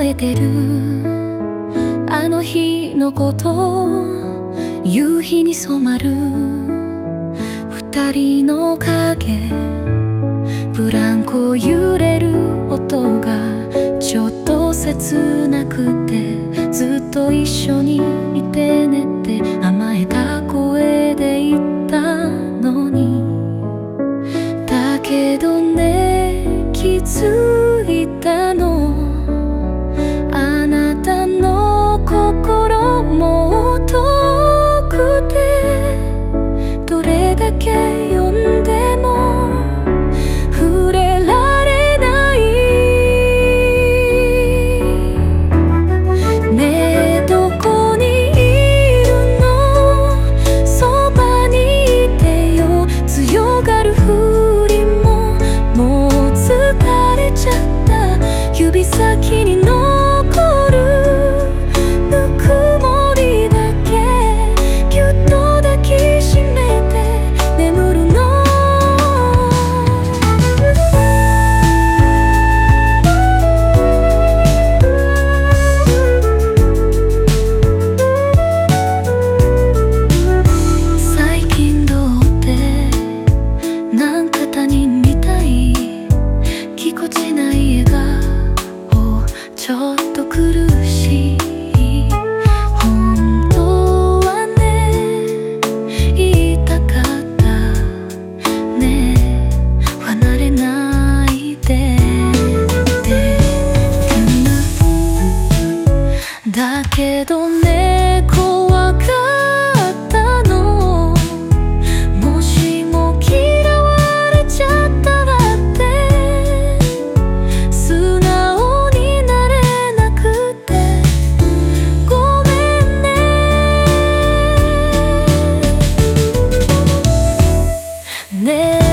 れてるあの日のこと夕日に染まる二人の影ブランコ揺れる音がちょっと切なくてずっと一緒にいてねって甘えた声で言ったのにだけどね気づいたのあなたの心も遠くてどれだけ呼んでも触れられないねえどこにいるのそばにいてよ強がるふりももう疲れちゃった指先に残るぬくもりだけぎゅっと抱きしめて眠るの最近どうってなんか他人みたいぎこちない笑顔ちょっと苦しい本当はね言いたかったね離れないでってだけどね怖かったのもしも嫌われちゃったらって素直になれなくてごめんねねえ